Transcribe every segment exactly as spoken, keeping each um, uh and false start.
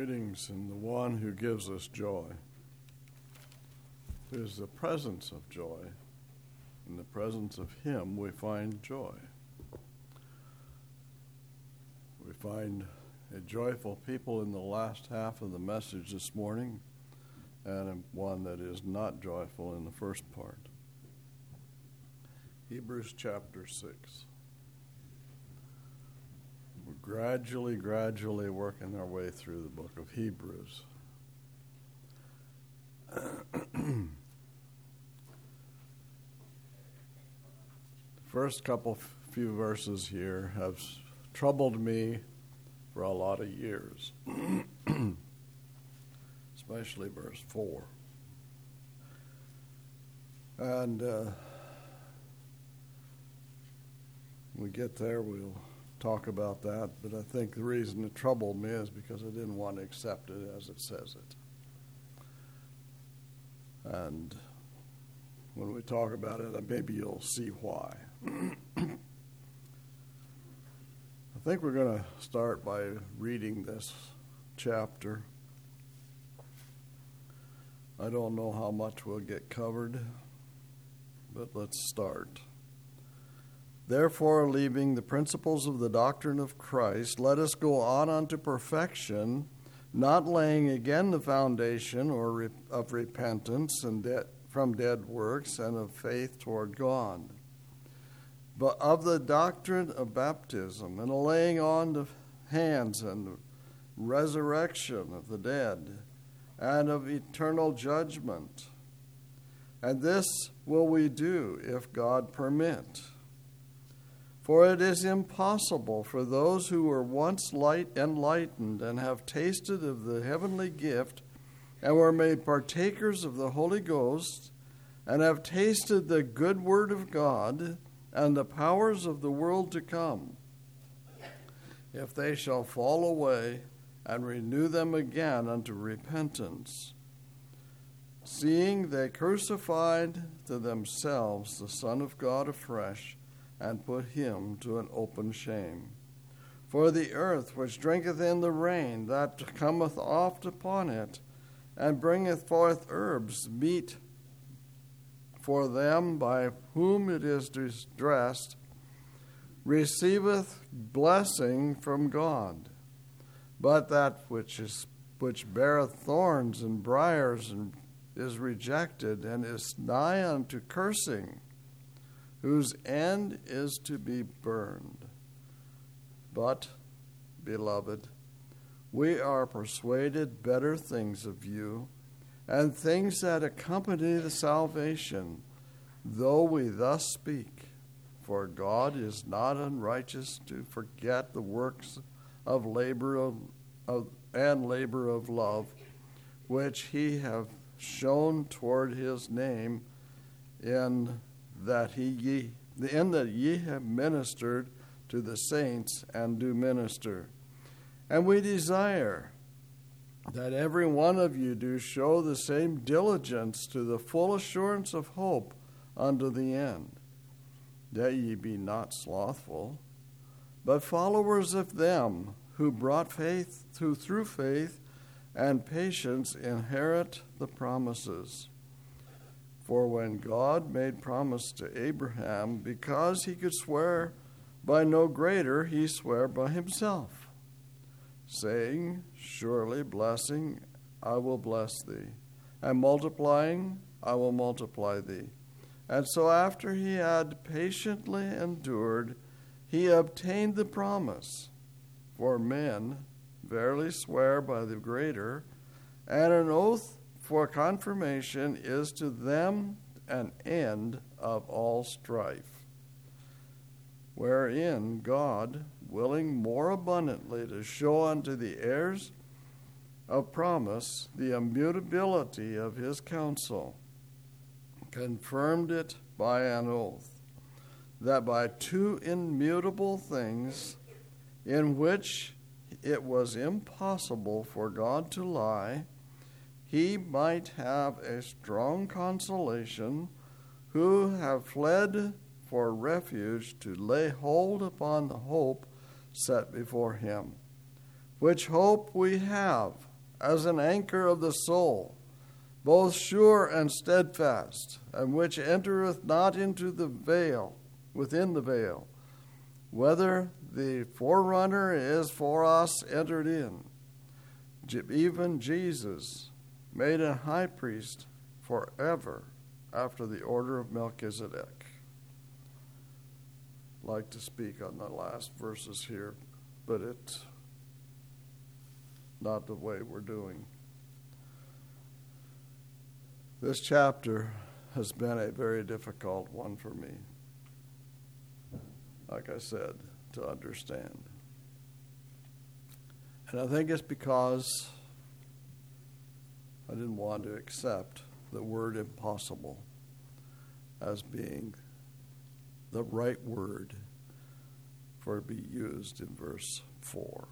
Greetings in the one who gives us joy. It is the presence of joy. In the presence of him we find joy. We find a joyful people in the last half of the message this morning, and one that is not joyful in the first part. Hebrews chapter six. We're gradually, gradually working our way through the book of Hebrews. The first couple few verses here have troubled me for a lot of years, especially verse four. And uh, when we get there, we'll talk about that, but I think the reason it troubled me is because I didn't want to accept it as it says it. And when we talk about it, maybe you'll see why. I think we're going to start by reading this chapter. I don't know how much we'll get covered, but let's start. Therefore, leaving the principles of the doctrine of Christ, let us go on unto perfection, not laying again the foundation or re- of repentance and de- from dead works and of faith toward God, but of the doctrine of baptism and a laying on of hands and resurrection of the dead and of eternal judgment. And this will we do if God permit. For it is impossible for those who were once light enlightened and have tasted of the heavenly gift and were made partakers of the Holy Ghost and have tasted the good word of God and the powers of the world to come, if they shall fall away and renew them again unto repentance, seeing they crucified to themselves the Son of God afresh, and put him to an open shame. For the earth which drinketh in the rain that cometh oft upon it, and bringeth forth herbs, meat for them by whom it is distressed, receiveth blessing from God. But that which is which beareth thorns and briars and is rejected, and is nigh unto cursing, whose end is to be burned. But, beloved, we are persuaded better things of you, and things that accompany the salvation, though we thus speak. For God is not unrighteous to forget the works of labor of, of and labor of love, which he hath shown toward his name, in that he ye, in that ye have ministered to the saints and do minister. And we desire that every one of you do show the same diligence to the full assurance of hope unto the end, that ye be not slothful, but followers of them who brought faith, who through faith and patience inherit the promises. For when God made promise to Abraham, because he could swear by no greater, he sware by himself, saying, surely blessing I will bless thee, and multiplying I will multiply thee. And so after he had patiently endured, he obtained the promise. For men verily swear by the greater, and an oath for confirmation is to them an end of all strife, wherein God, willing more abundantly to show unto the heirs of promise the immutability of his counsel, confirmed it by an oath, that by two immutable things, in which it was impossible for God to lie, he might have a strong consolation, who have fled for refuge to lay hold upon the hope set before him. Which hope we have as an anchor of the soul, both sure and steadfast, and which entereth not into the veil, within the veil, whether the forerunner is for us entered in, even Jesus, made a high priest forever after the order of Melchizedek. I'd like to speak on the last verses here, but it's not the way we're doing. This chapter has been a very difficult one for me, like I said, to understand. And I think it's because I didn't want to accept the word impossible as being the right word for it to be used in verse four.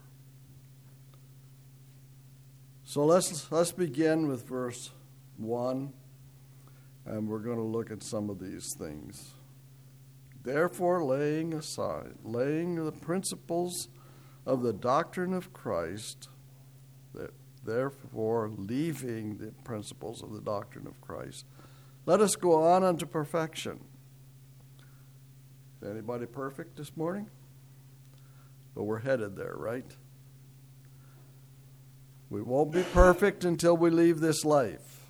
So let's let's begin with verse one, and we're going to look at some of these things. Therefore, laying aside, laying the principles of the doctrine of Christ, that therefore leaving the principles of the doctrine of Christ, let us go on unto perfection. Is anybody perfect this morning? But we're headed there, right? We won't be perfect until we leave this life.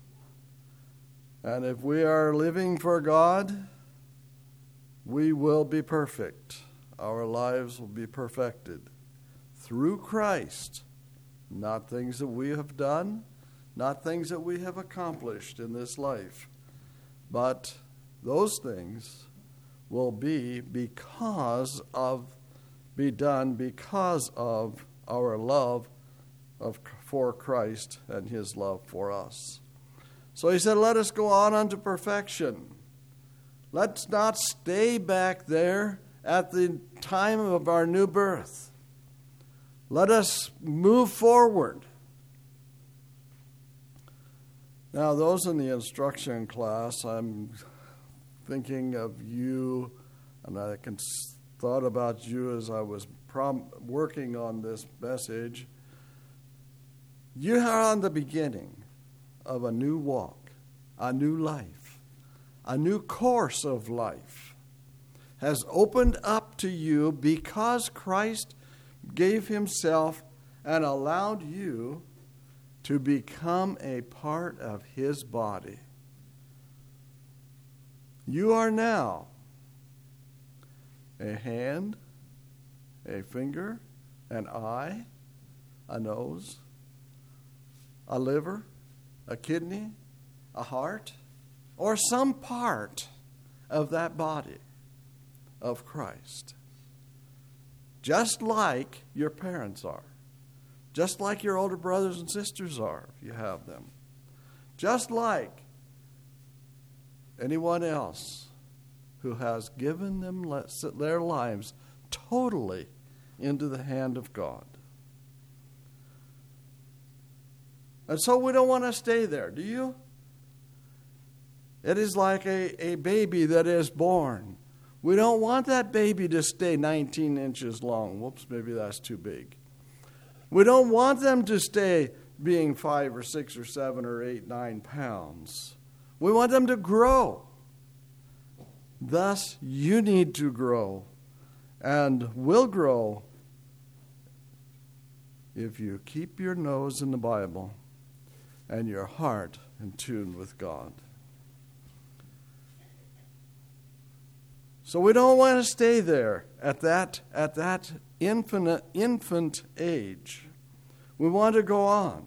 And if we are living for God, we will be perfect. Our lives will be perfected through Christ. Not things that we have done, not things that we have accomplished in this life, but those things will be because of, be done because of our love of for Christ and his love for us. So he said, let us go on unto perfection. Let's not stay back there at the time of our new birth. Let us move forward. Now, those in the instruction class, I'm thinking of you, and I can thought about you as I was prom- working on this message. You are on the beginning of a new walk, a new life, a new course of life has opened up to you because Christ gave himself and allowed you to become a part of his body. You are now a hand, a finger, an eye, a nose, a liver, a kidney, a heart, or some part of that body of Christ. Just like your parents are. Just like your older brothers and sisters are, if you have them. Just like anyone else who has given them their lives totally into the hand of God. And so we don't want to stay there, do you? It is like a, a baby that is born. We don't want that baby to stay nineteen inches long. Whoops, maybe that's too big. We don't want them to stay being five or six or seven or eight, nine pounds. We want them to grow. Thus, you need to grow and will grow if you keep your nose in the Bible and your heart in tune with God. So we don't want to stay there at that at that infinite infant age. We want to go on.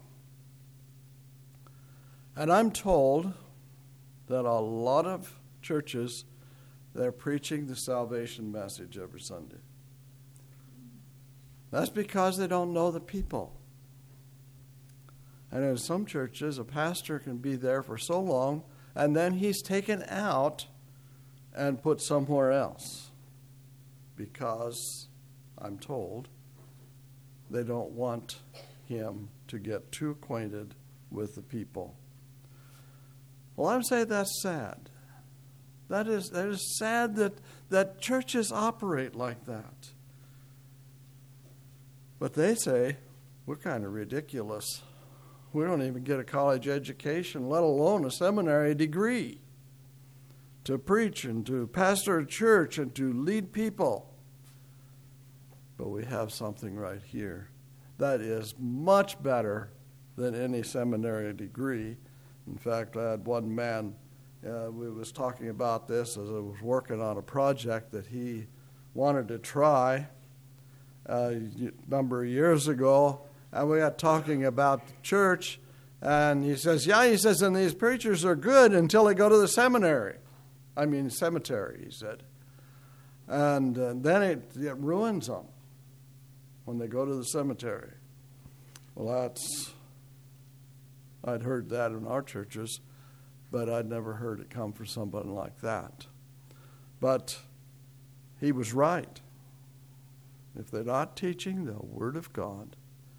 And I'm told that a lot of churches, they're preaching the salvation message every Sunday. That's because they don't know the people. And in some churches, a pastor can be there for so long, and then he's taken out and put somewhere else because, I'm told, they don't want him to get too acquainted with the people. Well, I'm saying that's sad. That is, that is sad that, that churches operate like that. But they say, we're kind of ridiculous. we don't even get a college education, let alone a seminary degree, to preach and to pastor a church and to lead people. But we have something right here that is much better than any seminary degree. In fact, I had one man, uh, we was talking about this as I was working on a project that he wanted to try uh, a number of years ago, and we got talking about the church, and he says, yeah, he says, and these preachers are good until they go to the seminary. I mean, cemetery, he said. And uh, then it, it ruins them when they go to the cemetery. Well, that's, I'd heard that in our churches, but I'd never heard it come from somebody like that. But he was right. If they're not teaching the Word of God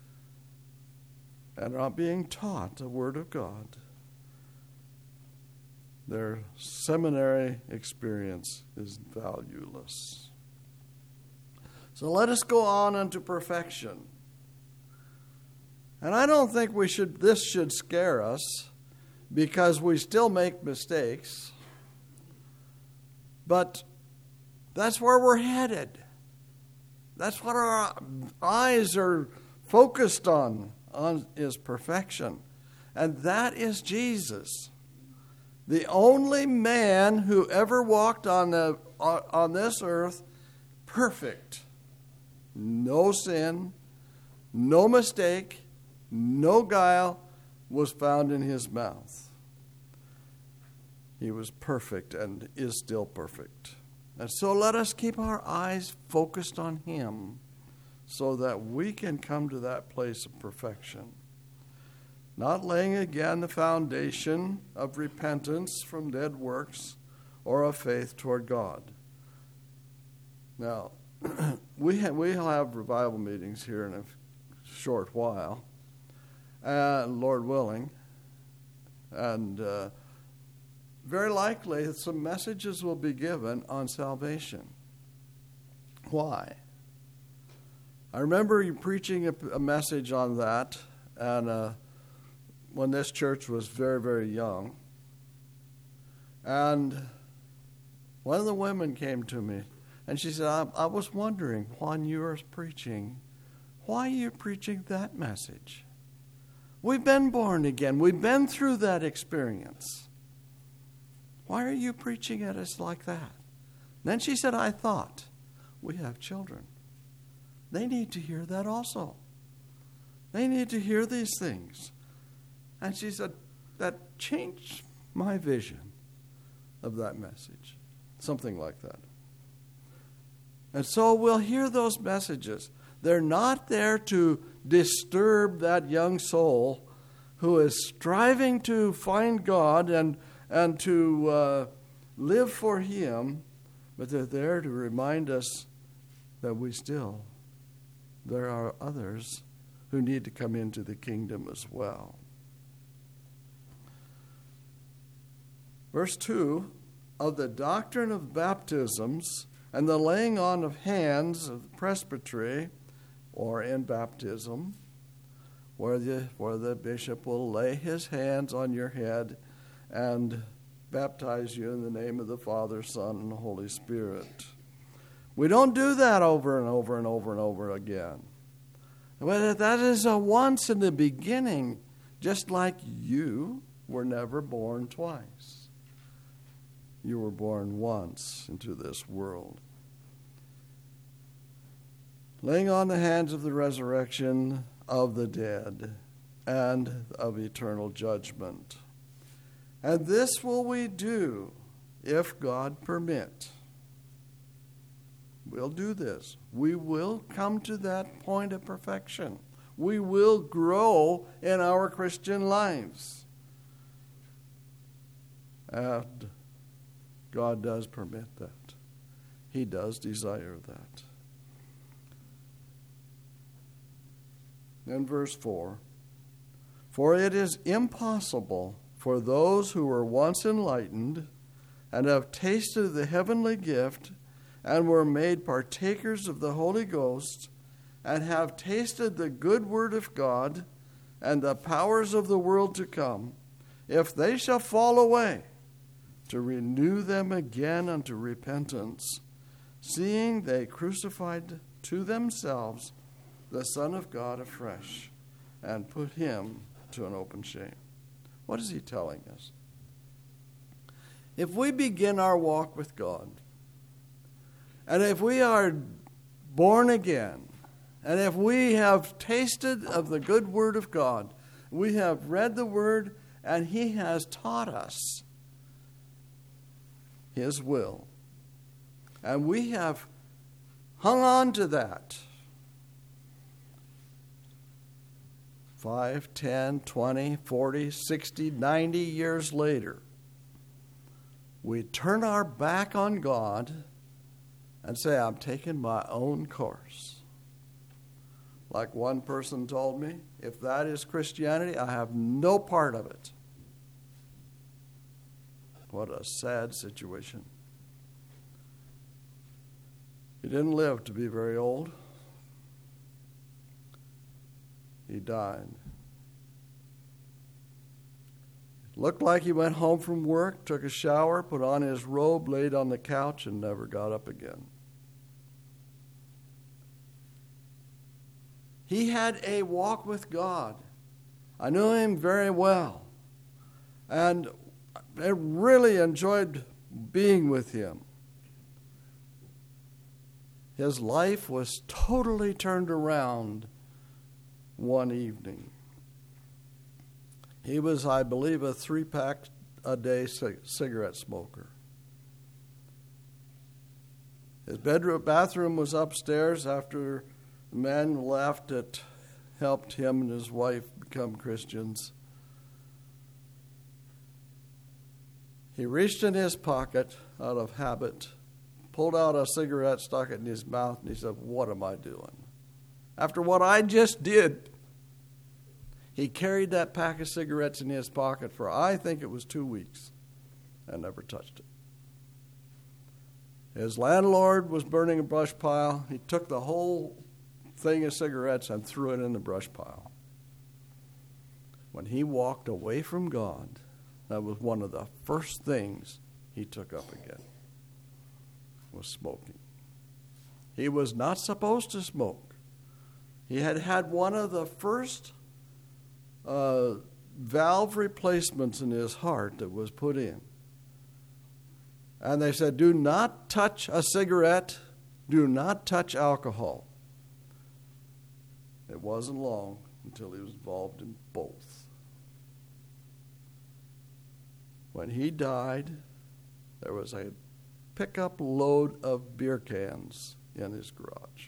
and not being taught the Word of God, their seminary experience is valueless. So let us go on unto perfection. And I don't think we should. This should scare us, because we still make mistakes. But that's where we're headed. That's what our eyes are focused on, on is perfection. And that is Jesus. The only man who ever walked on the on this earth perfect. No sin, no mistake, no guile was found in his mouth. He was perfect and is still perfect. And so let us keep our eyes focused on him so that we can come to that place of perfection. Not laying again the foundation of repentance from dead works or of faith toward God. Now, we have, we'll have revival meetings here in a short while, uh, Lord willing, and uh, very likely some messages will be given on salvation. Why? I remember you preaching a, a message on that, and uh, when this church was very, very young. And one of the women came to me, and she said, I, I was wondering, when you were preaching, why are you preaching that message? We've been born again. We've been through that experience. Why are you preaching at us like that? Then she said, I thought, we have children. They need to hear that also. They need to hear these things. And she said, that changed my vision of that message. Something like that. And so we'll hear those messages. They're not there to disturb that young soul who is striving to find God and, and to uh, live for him, but they're there to remind us that we still, there are others who need to come into the kingdom as well. Verse two, of the doctrine of baptisms and the laying on of hands of the presbytery, or in baptism, where the, where the bishop will lay his hands on your head and baptize you in the name of the Father, Son, and the Holy Spirit. We don't do that over and over and over and over again. But that is a once in the beginning, just like you were never born twice. You were born once into this world. Laying on the hands of the resurrection of the dead and of eternal judgment. And this will we do if God permit. We'll do this. We will come to that point of perfection. We will grow in our Christian lives. And God does permit that. He does desire that. In verse four, for it is impossible for those who were once enlightened and have tasted the heavenly gift and were made partakers of the Holy Ghost and have tasted the good word of God and the powers of the world to come, if they shall fall away, to renew them again unto repentance, seeing they crucified to themselves the Son of God afresh, and put him to an open shame. What is he telling us? If we begin our walk with God, and if we are born again, and if we have tasted of the good word of God, we have read the word, and he has taught us his will, and we have hung on to that five, ten, twenty, forty, sixty, ninety years later, we turn our back on God and say, I'm taking my own course. Like one person told me, if that is Christianity, I have no part of it. What a sad situation. He didn't live to be very old. He died. Looked like he went home from work, took a shower, put on his robe, laid on the couch, and never got up again. He had a walk with God. I knew him very well, and I really enjoyed being with him. His life was totally turned around one evening. He was, I believe, a three-pack a day cigarette smoker. His bedroom, bathroom was upstairs after the man left that helped him and his wife become Christians. He reached in his pocket out of habit, pulled out a cigarette, stuck it in his mouth, and he said, what am I doing? After what I just did, he carried that pack of cigarettes in his pocket for, I think it was two weeks, and never touched it. His landlord was burning a brush pile. He took the whole thing of cigarettes and threw it in the brush pile. When he walked away from God, that was one of the first things he took up again, was smoking. He was not supposed to smoke. He had had one of the first uh, valve replacements in his heart that was put in. And they said, do not touch a cigarette, do not touch alcohol. It wasn't long until he was involved in both. When he died, there was a pickup load of beer cans in his garage.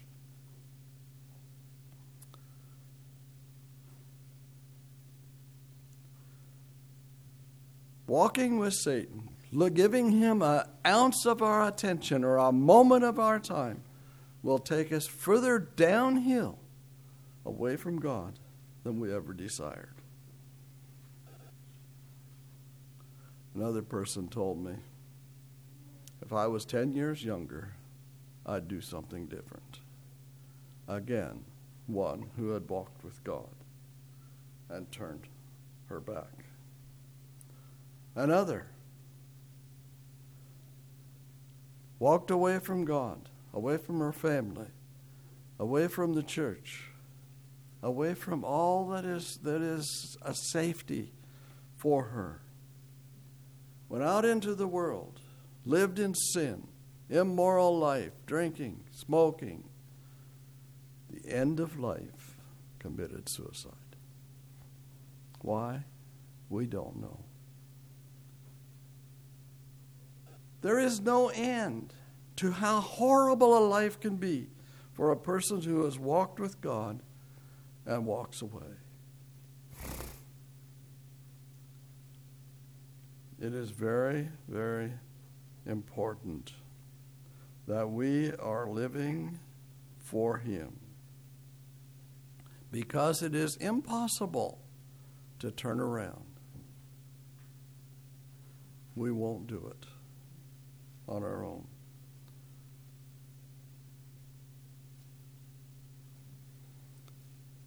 Walking with Satan, giving him an ounce of our attention or a moment of our time, will take us further downhill away from God than we ever desired. Another person told me, if I was ten years younger, I'd do something different. Again, one who had walked with God and turned her back. Another walked away from God, away from her family, away from the church, away from all that is that is a safety for her. Went out into the world, lived in sin, immoral life, drinking, smoking. The end of life, committed suicide. Why? We don't know. There is no end to how horrible a life can be for a person who has walked with God and walks away. It is very, very important that we are living for Him, because it is impossible to turn around. We won't do it on our own.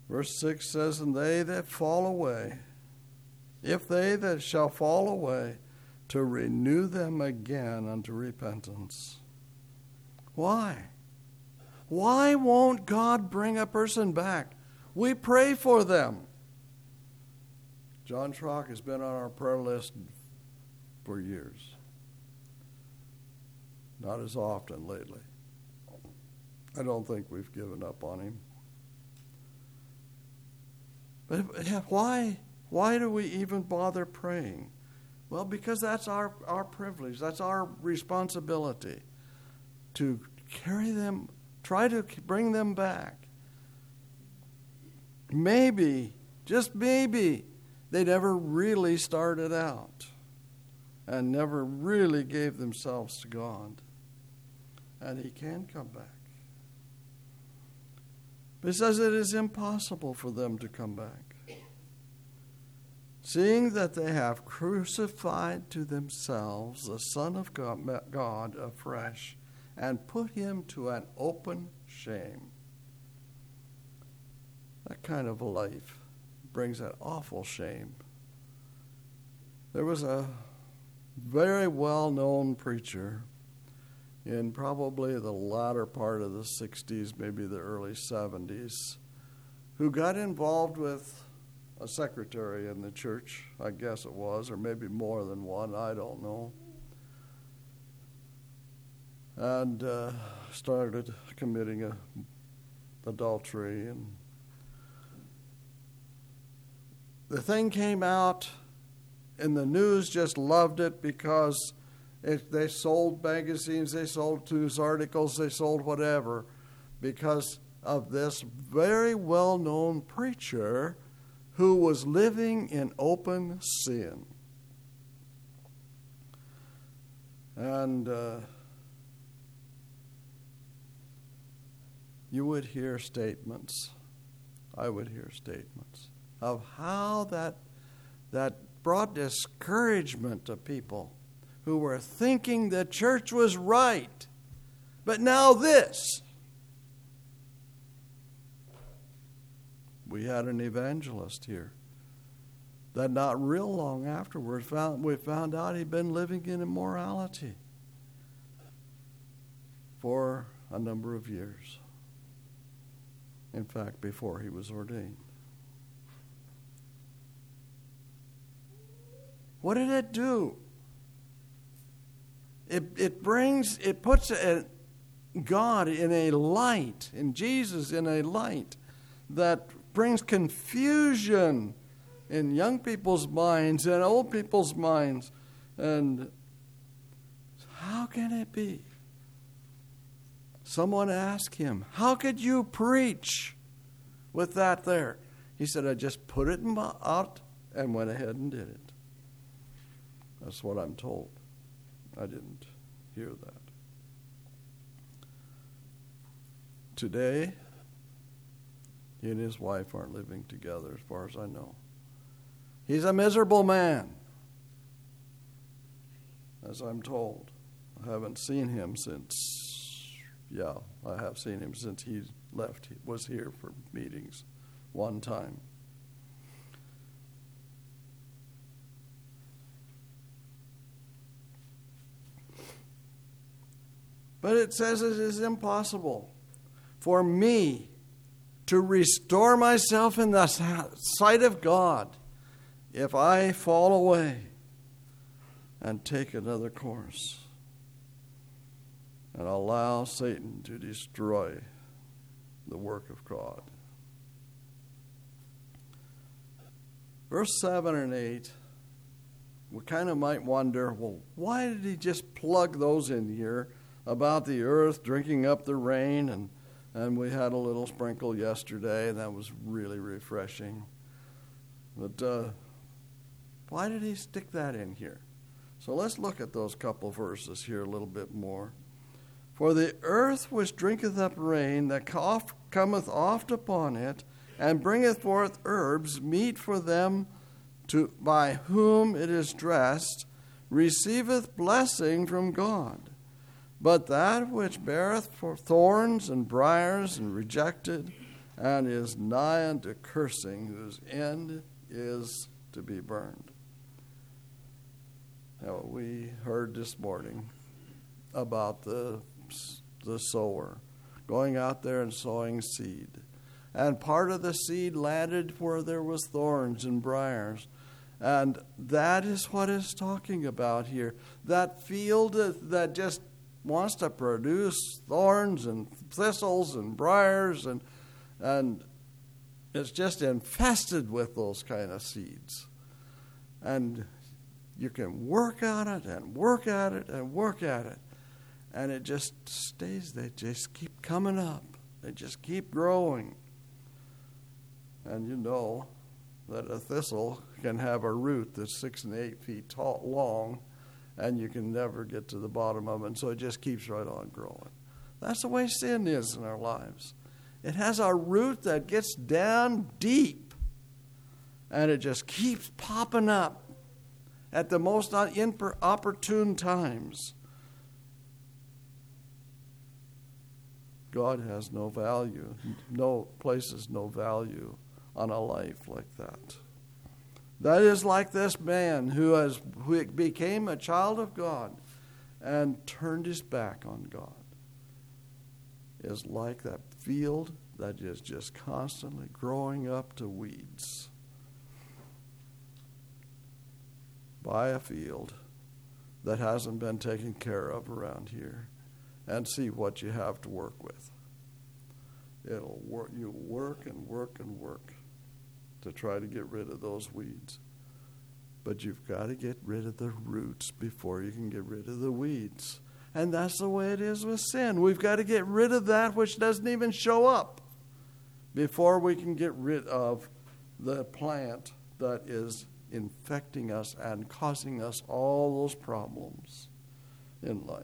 Verse six says, and they that fall away, if they that shall fall away, to renew them again unto repentance. Why? Why won't God bring a person back? We pray for them. John Schrock has been on our prayer list for years. Not as often lately. I don't think we've given up on him. But why? Why do we even bother praying? Well, because that's our, our privilege. That's our responsibility to carry them, try to bring them back. Maybe, just maybe, they never really started out and never really gave themselves to God. And he can come back. But he says it is impossible for them to come back, seeing that they have crucified to themselves the Son of God afresh and put him to an open shame. That kind of a life brings an awful shame. There was a very well-known preacher in probably the latter part of the sixties, maybe the early seventies, who got involved with a secretary in the church, I guess it was, or maybe more than one, I don't know, and uh, started committing a, adultery. And the thing came out, and the news just loved it because it, they sold magazines, they sold news articles, they sold whatever, because of this very well-known preacher who was living in open sin. And uh, you would hear statements, I would hear statements, of how that that brought discouragement to people who were thinking the church was right. But now this. We had an evangelist here that not real long afterwards found, we found out he'd been living in immorality for a number of years. In fact, before he was ordained. What did it do? It it brings, it puts a, God in a light, and Jesus in a light that brings confusion in young people's minds and old people's minds. And how can it be? Someone asked him, how could you preach with that there? He said, I just put it out and went ahead and did it. That's what I'm told. I didn't hear that. Today, he and his wife aren't living together as far as I know. He's a miserable man, as I'm told. I haven't seen him since, yeah, I have seen him since he left, he was here for meetings one time. But it says it is impossible for me to restore myself in the sight of God if I fall away and take another course and allow Satan to destroy the work of God. Verse seven and eight, we kind of might wonder, well, why did he just plug those in here about the earth drinking up the rain? And And we had a little sprinkle yesterday, and that was really refreshing. But uh, why did he stick that in here? So let's look at those couple verses here a little bit more. For the earth which drinketh up rain, that oft cometh oft upon it, and bringeth forth herbs, meet for them to by whom it is dressed, receiveth blessing from God. But that which beareth for thorns and briars and rejected and is nigh unto cursing, whose end is to be burned. Now, we heard this morning about the, the sower going out there and sowing seed. And part of the seed landed where there was thorns and briars. And that is what it's talking about here. That field that just wants to produce thorns and thistles and briars, and and it's just infested with those kind of seeds. And you can work on it and work at it and work at it. And it just stays, they just keep coming up. They just keep growing. And you know that a thistle can have a root that's six and eight feet tall, long, and you can never get to the bottom of it. And so it just keeps right on growing. That's the way sin is in our lives. It has a root that gets down deep, and it just keeps popping up at the most opportune times. God has no value, no places no value on a life like that. That is like this man who has who became a child of God and turned his back on God. Is like that field that is just constantly growing up to weeds. Buy a field that hasn't been taken care of around here and see what you have to work with. It'll work, you work and work and work to try to get rid of those weeds. But you've got to get rid of the roots before you can get rid of the weeds. And that's the way it is with sin. We've got to get rid of that which doesn't even show up before we can get rid of the plant that is infecting us and causing us all those problems in life.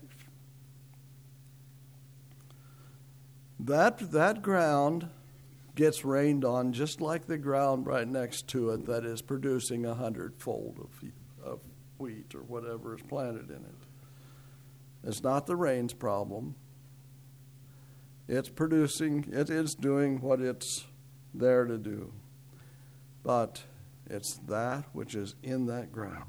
That, that ground gets rained on just like the ground right next to it that is producing a hundredfold of, of wheat or whatever is planted in it. It's not the rain's problem. It's producing, it is doing what it's there to do. But it's that which is in that ground.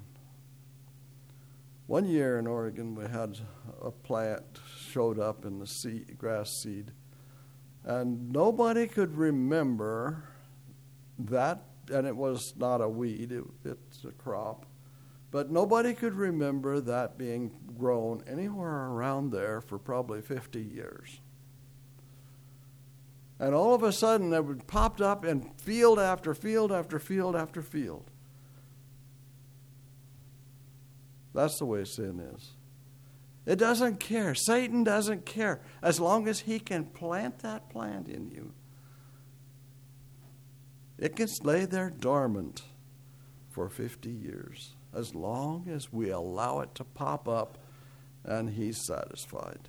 One year in Oregon, we had a plant showed up in the seed, grass seed, and nobody could remember that, and it was not a weed, it, it's a crop, but nobody could remember that being grown anywhere around there for probably fifty years. And all of a sudden, it popped up in field after field after field after field. That's the way sin is. It doesn't care. Satan doesn't care. As long as he can plant that plant in you, it can lay there dormant for fifty years, as long as we allow it to pop up and he's satisfied.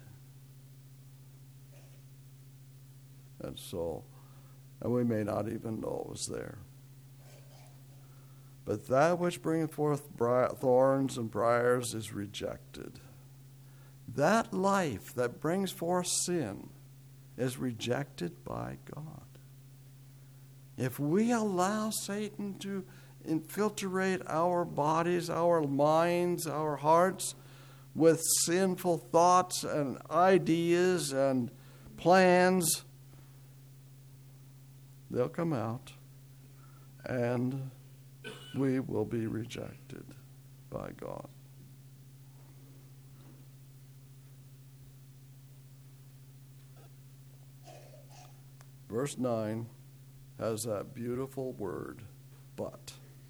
And so, and we may not even know it was there. But that which bringeth forth bri- thorns and briars is rejected. That life that brings forth sin is rejected by God. If we allow Satan to infiltrate our bodies, our minds, our hearts with sinful thoughts and ideas and plans, they'll come out and we will be rejected by God. Verse nine has that beautiful word, but.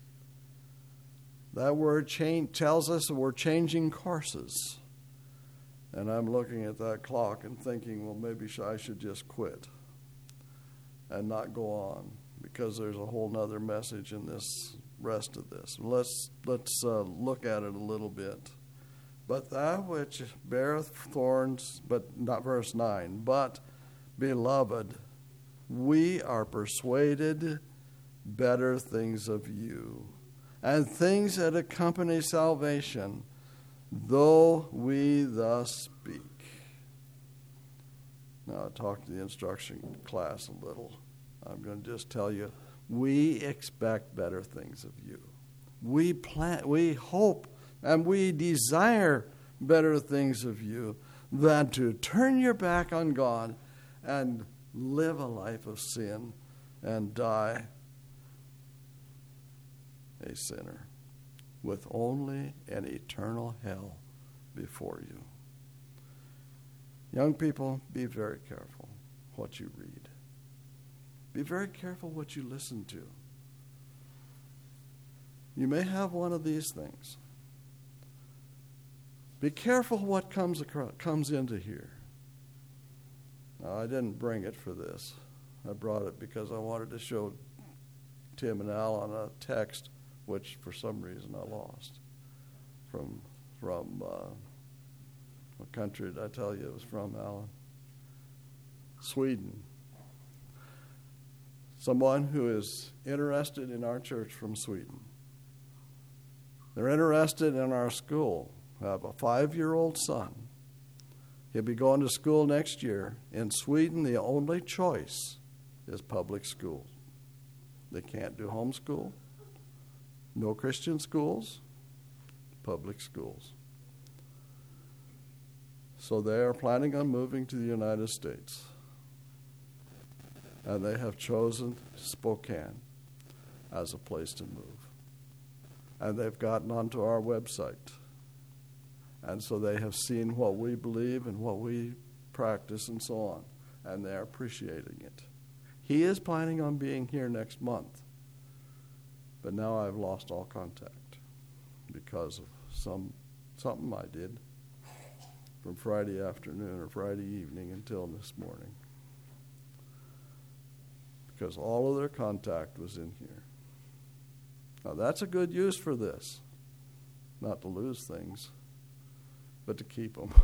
That word change tells us that we're changing courses. And I'm looking at that clock and thinking, well, maybe I should just quit and not go on, because there's a whole nother message in this rest of this. Let's let's uh, look at it a little bit. But that which beareth thorns, but not verse nine, but beloved, we are persuaded better things of you, and things that accompany salvation, though we thus speak. Now, I talked to the instruction class a little I'm going to just tell you, we expect better things of you. We plan, we hope, and we desire better things of you than to turn your back on God and live a life of sin and die a sinner with only an eternal hell before you. Young people, be very careful what you read. Be very careful what you listen to. You may have one of these things. Be careful what comes across, comes into here. Now, I didn't bring it for this. I brought it because I wanted to show Tim and Alan a text, which for some reason I lost. From from uh, what country did I tell you it was from, Alan? Sweden. Someone who is interested in our church from Sweden. They're interested in our school. I have a five-year-old son. He'll be going to school next year. In Sweden, the only choice is public schools. They can't do homeschool. No Christian schools, public schools. So they are planning on moving to the United States. And they have chosen Spokane as a place to move. And they've gotten onto our website. And so they have seen what we believe and what we practice and so on. And they're appreciating it. He is planning on being here next month. But now I've lost all contact because of some something I did from Friday afternoon or Friday evening until this morning. Because all of their contact was in here. Now that's a good use for this. Not to lose things, but to keep them.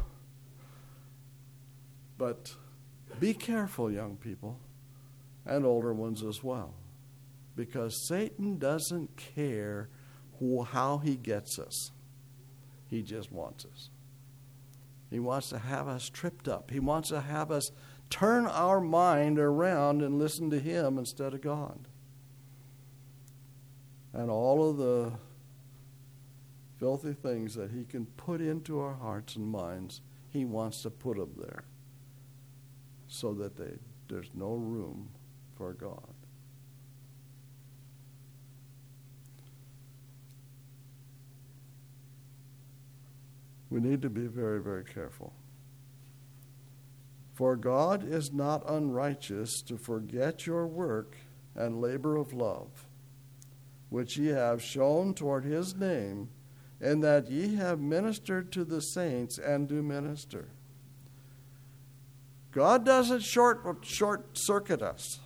But be careful, young people, and older ones as well. Because Satan doesn't care who, how he gets us. He just wants us. He wants to have us tripped up. He wants to have us turn our mind around and listen to him instead of God. And all of the filthy things that he can put into our hearts and minds, he wants to put them there so that they, there's no room for God. We need to be very, very careful. For God is not unrighteous to forget your work and labor of love, which ye have shown toward his name, in that ye have ministered to the saints and do minister. God doesn't short, short circuit us.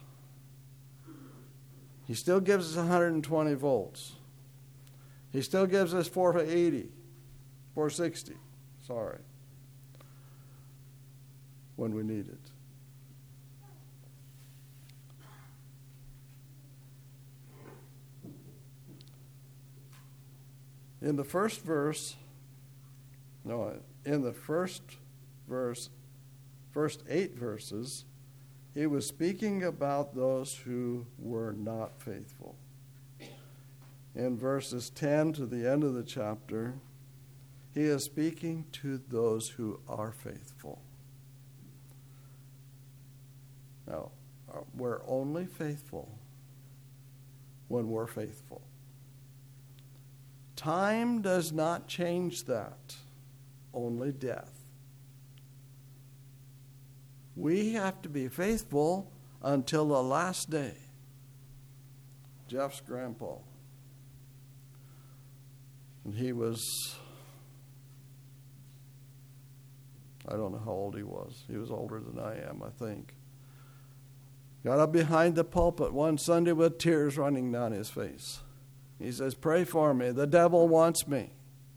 He still gives us one hundred twenty volts. He still gives us four eighty. four sixty, sorry, when we need it. In the first verse, no, in the first verse, first eight verses, he was speaking about those who were not faithful. In verses ten to the end of the chapter, he is speaking to those who are faithful. Now, we're only faithful when we're faithful. Time does not change that, only death. We have to be faithful until the last day. Jeff's grandpa, and he was, I don't know how old he was. He was older than I am, I think. Got up behind the pulpit one Sunday with tears running down his face. He says, "Pray for me. The devil wants me."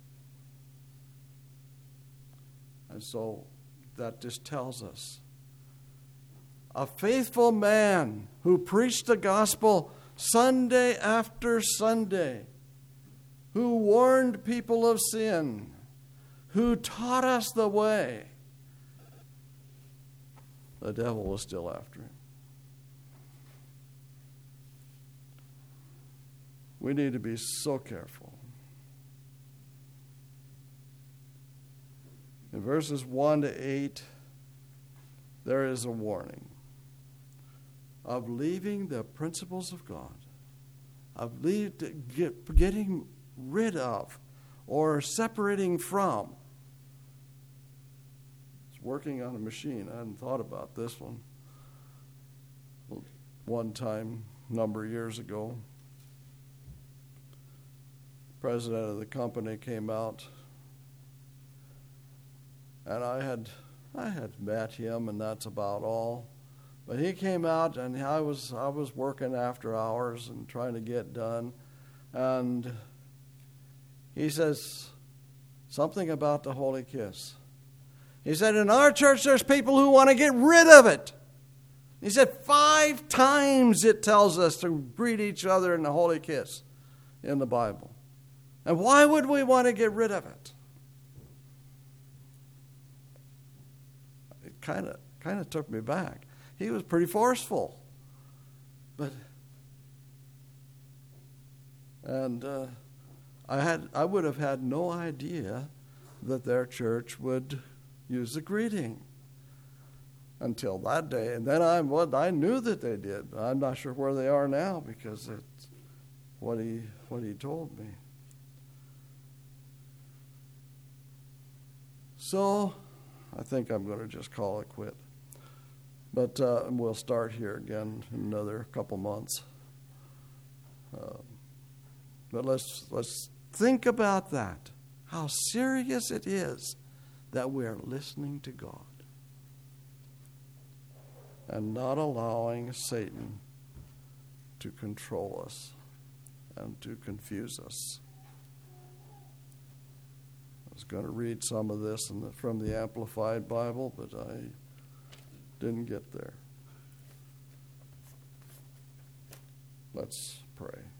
And so that just tells us a faithful man who preached the gospel Sunday after Sunday, who warned people of sin, who taught us the way, the devil was still after him. We need to be so careful. In verses one to eight, there is a warning of leaving the principles of God, of leave, get, getting rid of or separating from. I was working on a machine. I hadn't thought about this one. One time, a number of years ago, the president of the company came out, and I had I had met him, and that's about all. But he came out, and I was I was working after hours and trying to get done, and he says something about the Holy Kiss. He said, in our church there's people who want to get rid of it. He said five times it tells us to greet each other in the Holy Kiss in the Bible. And why would we want to get rid of it? It kind of kind of took me back. He was pretty forceful. But and uh, I had I would have had no idea that their church would use the greeting until that day. And then I well, I knew that they did. I'm not sure where they are now because it's what he what he told me. So I think I'm going to just call it quit. But uh, we'll start here again in another couple months. Uh, but let's let's think about that. How serious it is that we are listening to God and not allowing Satan to control us and to confuse us. I was going to read some of this in the, from the Amplified Bible, but I didn't get there. Let's pray.